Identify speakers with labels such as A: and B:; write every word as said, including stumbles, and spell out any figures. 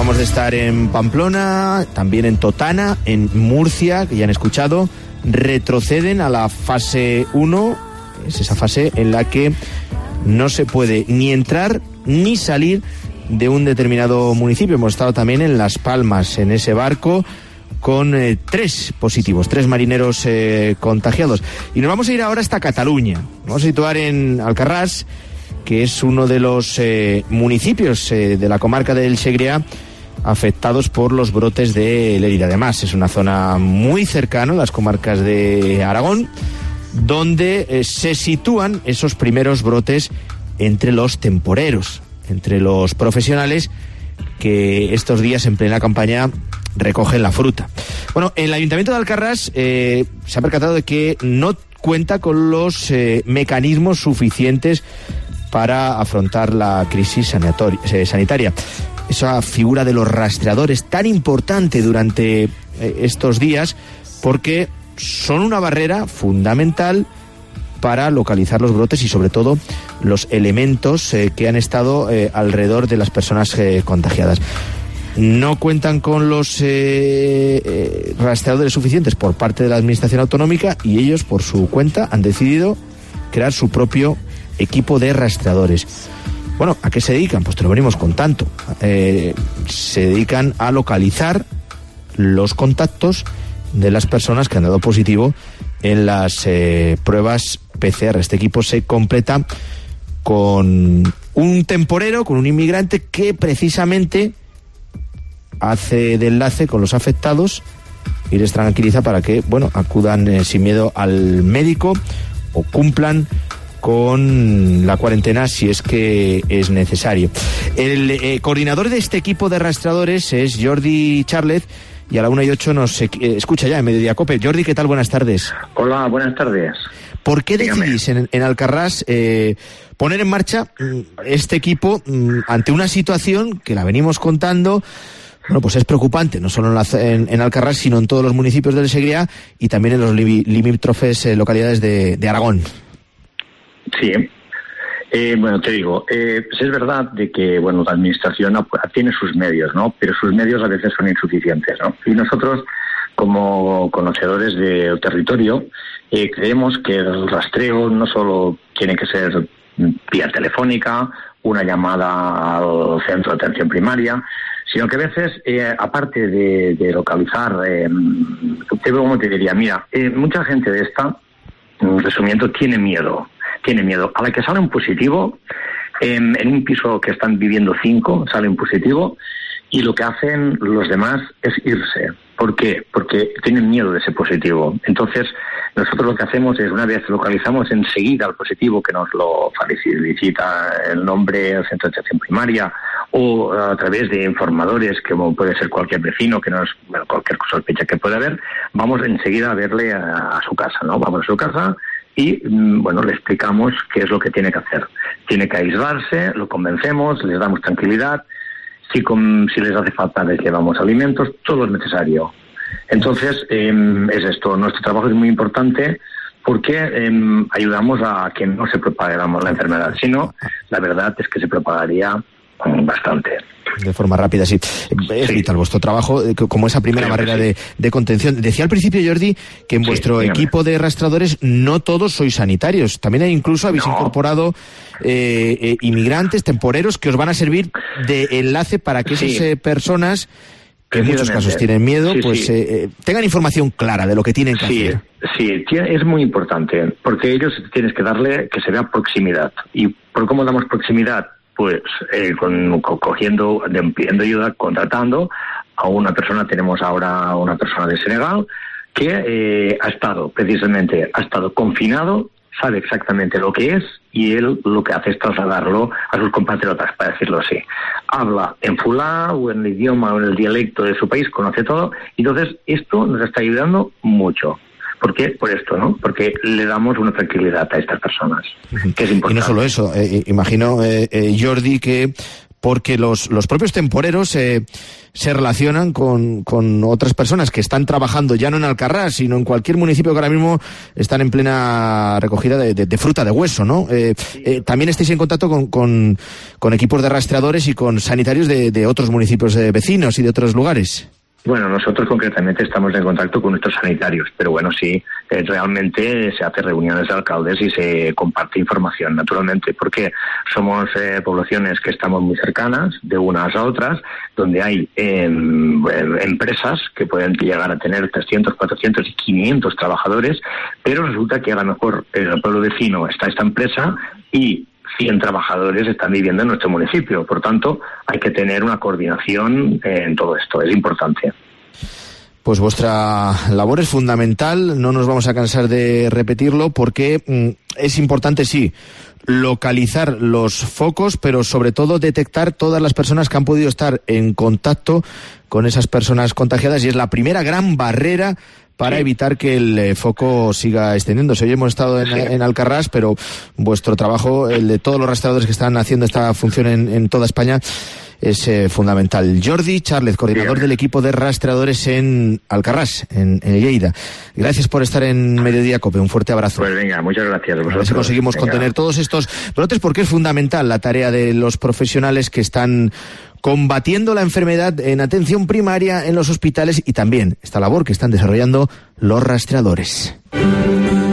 A: Acabamos de estar en Pamplona, también en Totana, en Murcia, que ya han escuchado, retroceden a la fase uno, es esa fase en la que no se puede ni entrar ni salir de un determinado municipio. Hemos estado también en Las Palmas, en ese barco, con eh, tres positivos, tres marineros eh, contagiados. Y nos vamos a ir ahora hasta Cataluña. Nos vamos a situar en Alcarràs, que es uno de los eh, municipios eh, de la comarca del Segrià afectados por los brotes de Lérida. Además, es una zona muy cercana a las comarcas de Aragón, donde eh, se sitúan esos primeros brotes entre los temporeros, entre los profesionales que estos días en plena campaña recogen la fruta. Bueno, el Ayuntamiento de Alcarràs eh, se ha percatado de que no cuenta con los eh, mecanismos suficientes para afrontar la crisis eh, sanitaria. Esa figura de los rastreadores tan importante durante eh, estos días, porque son una barrera fundamental para localizar los brotes y sobre todo los elementos eh, que han estado eh, alrededor de las personas eh, contagiadas. No cuentan con los eh, eh, rastreadores suficientes por parte de la Administración Autonómica y ellos, por su cuenta, han decidido crear su propio equipo de rastreadores. Bueno, ¿a qué se dedican? Pues te lo venimos contando. Eh, se dedican a localizar los contactos de las personas que han dado positivo en las eh, pruebas P C R. Este equipo se completa con un temporero, con un inmigrante que precisamente hace de enlace con los afectados y les tranquiliza para que, bueno, acudan eh, sin miedo al médico o cumplan con la cuarentena si es que es necesario. El eh, coordinador de este equipo de rastreadores es Jordi Charlet y a la una y ocho nos eh, escucha ya en Mediodía Cope. Jordi, ¿qué tal? Buenas tardes.
B: Hola, buenas tardes.
A: ¿Por qué
B: Dígame.
A: decidís en, en Alcarràs eh, poner en marcha este equipo mm, ante una situación que la venimos contando? Bueno, pues es preocupante, no solo en, la, en, en Alcarràs, sino en todos los municipios del Segrià y también en los li, limítrofes eh, localidades de, de Aragón.
B: Sí, eh, bueno, te digo, eh, pues es verdad de que, bueno, la administración tiene sus medios, ¿no? Pero sus medios a veces son insuficientes, ¿no? Y nosotros, como conocedores del territorio, eh, creemos que el rastreo no solo tiene que ser vía telefónica, una llamada al centro de atención primaria, sino que a veces, eh, aparte de, de localizar, eh, ¿cómo te diría? Mira, eh, mucha gente de esta, resumiendo, tiene miedo. Tiene miedo. A la que sale un positivo, eh, en un piso que están viviendo cinco, sale un positivo, y lo que hacen los demás es irse. ¿Por qué? Porque tienen miedo de ese positivo. Entonces, nosotros lo que hacemos es, una vez localizamos enseguida al positivo, que nos lo felicita el nombre, el centro de atención primaria, o a través de informadores, como puede ser cualquier vecino, que nos, bueno, cualquier sospecha que pueda haber, vamos enseguida a verle a, a su casa, ¿no? Vamos a su casa y, bueno, le explicamos qué es lo que tiene que hacer. Tiene que aislarse, lo convencemos, les damos tranquilidad. Si, con, si les hace falta, les llevamos alimentos, todo es necesario. Entonces, eh, es esto. Nuestro trabajo es muy importante porque eh, ayudamos a que no se propague la enfermedad, sino la verdad es que se propagaría bastante.
A: De forma rápida, sí. Es sí. vital vuestro trabajo como esa primera sí, barrera sí. de, de contención. Decía al principio, Jordi, que en sí, vuestro dígame. equipo de rastreadores no todos sois sanitarios. También hay, incluso habéis no. incorporado eh, eh, inmigrantes, temporeros, que os van a servir de enlace para que sí. esas eh, personas que en muchos casos tienen miedo, sí, pues sí. Eh, tengan información clara de lo que tienen que
B: sí,
A: hacer.
B: Sí, es muy importante, porque ellos tienes que darle que se vea proximidad. ¿Y por cómo damos proximidad? Pues eh, con, con, cogiendo, pidiendo ayuda, contratando a una persona. Tenemos ahora una persona de Senegal que eh, ha estado, precisamente, ha estado confinado, sabe exactamente lo que es, y él lo que hace es trasladarlo a sus compatriotas, para decirlo así. Habla en fulá o en el idioma o en el dialecto de su país, conoce todo, y entonces esto nos está ayudando mucho. ¿Por qué? Por esto, ¿no? Porque le damos una tranquilidad a estas personas, que es importante.
A: Y no solo eso, eh, imagino, eh, eh, Jordi, que porque los, los propios temporeros eh, se relacionan con, con otras personas que están trabajando ya no en Alcarrás, sino en cualquier municipio que ahora mismo están en plena recogida de, de, de fruta, de hueso, ¿no? Eh, eh, también estáis en contacto con, con, con equipos de rastreadores y con sanitarios de, de otros municipios eh, vecinos y de otros lugares.
B: Bueno, nosotros concretamente estamos en contacto con nuestros sanitarios, pero bueno, sí, eh, realmente se hacen reuniones de alcaldes y se comparte información, naturalmente, porque somos eh, poblaciones que estamos muy cercanas de unas a otras, donde hay eh, empresas que pueden llegar a tener trescientos, cuatrocientos y quinientos trabajadores, pero resulta que a lo mejor en el pueblo vecino está esta empresa y cien trabajadores están viviendo en nuestro municipio. Por tanto, hay que tener una coordinación en todo esto. Es importante.
A: Pues vuestra labor es fundamental. No nos vamos a cansar de repetirlo porque mm, es importante, sí, localizar los focos, pero sobre todo detectar todas las personas que han podido estar en contacto con esas personas contagiadas, y es la primera gran barrera para sí. evitar que el eh, foco siga extendiéndose. Hoy hemos estado en, sí. en Alcarrás, pero vuestro trabajo, el de todos los rastreadores que están haciendo esta función en, en toda España, es eh, fundamental. Jordi Charlet, coordinador sí. del equipo de rastreadores en Alcarrás, en, en Lleida. Gracias por estar en Mediodía Cope. Un fuerte abrazo.
B: Pues venga, muchas gracias.
A: A ver si conseguimos venga. contener todos estos brotes, porque es fundamental la tarea de los profesionales que están combatiendo la enfermedad en atención primaria en los hospitales, y también esta labor que están desarrollando los rastreadores.